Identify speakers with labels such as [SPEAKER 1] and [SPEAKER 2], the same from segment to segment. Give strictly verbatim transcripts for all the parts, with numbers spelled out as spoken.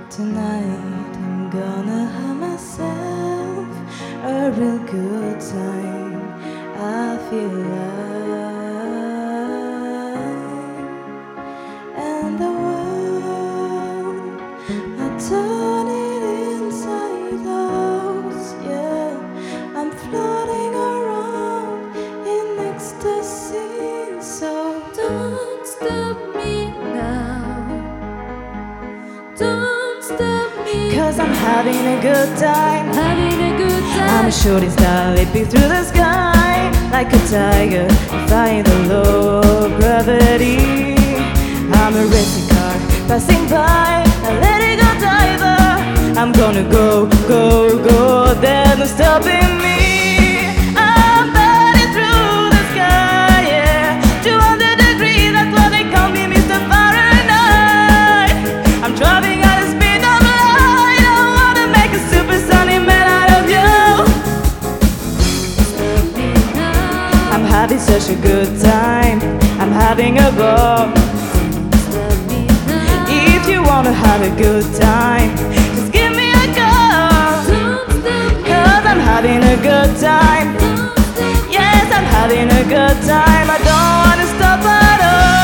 [SPEAKER 1] Tonight I'm gonna have myself a real good time. I feel alive, and the world I turn it inside out. Yeah, I'm floating around in ecstasy. So
[SPEAKER 2] don't stop me now. Don't stop me,
[SPEAKER 1] 'cause I'm having a good time.
[SPEAKER 2] having a good time.
[SPEAKER 1] I'm a shooting star leaping through the sky like a tiger, defying the law of gravity. I'm a racing car passing by, a let it go diver. I'm gonna go, go, go, there's no stopping me. I'm burning through the sky, yeah, two hundred degrees, that's why they call me Mister Fahrenheit. I'm driving at the speed of light, I wanna make a supersonic man out of you.
[SPEAKER 2] Stop me now.
[SPEAKER 1] I'm having such a good time, I'm having a ball.
[SPEAKER 2] Stop me now.
[SPEAKER 1] If you wanna have a good time, just give me a call.
[SPEAKER 2] Don't stop me.
[SPEAKER 1] 'Cause I'm having a good time. Yes, I'm having a good time. I don't wanna stop at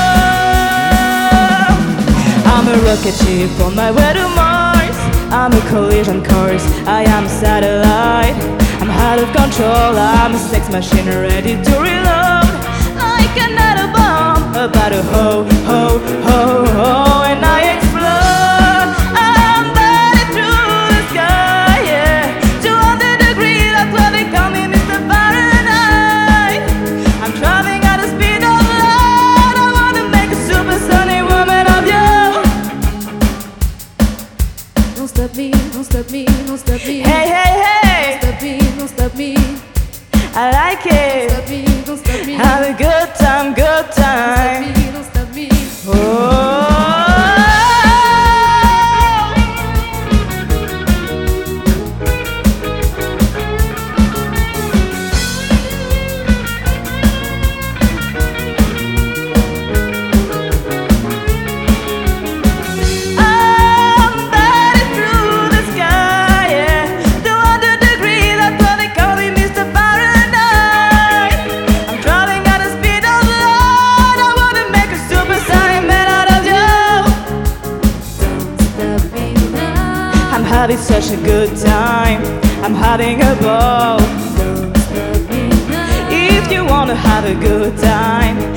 [SPEAKER 1] all. I'm a rocket ship on my way to Mars. I'm a collision course, I am a satellite. I'm out of control, I'm a sex machine ready to reload. Like an atom bomb, about to ho, ho, ho, ho, and I explode. I'm burning through the sky, yeah, two hundred degrees, that's why they call me Mister Fahrenheit. I'm driving at the speed of light, I wanna make a supersonic woman of you.
[SPEAKER 2] Don't stop me, don't stop me, don't stop me.
[SPEAKER 1] Hey, hey, hey,
[SPEAKER 2] Don't stop me, don't stop me.
[SPEAKER 1] I like
[SPEAKER 2] Don't
[SPEAKER 1] it.
[SPEAKER 2] stop me, don't stop me.
[SPEAKER 1] Have a good time, good time.
[SPEAKER 2] Don't stop me,
[SPEAKER 1] Oh. I'm burning through the sky, yeah, two hundred degrees, that's why they call me Mister Fahrenheit. I'm driving at the speed of light, I wanna make a supersonic man out of you.
[SPEAKER 2] stop me now.
[SPEAKER 1] I'm having such a good time, I'm having a ball.
[SPEAKER 2] Don't stop me now.
[SPEAKER 1] If you wanna have a good time,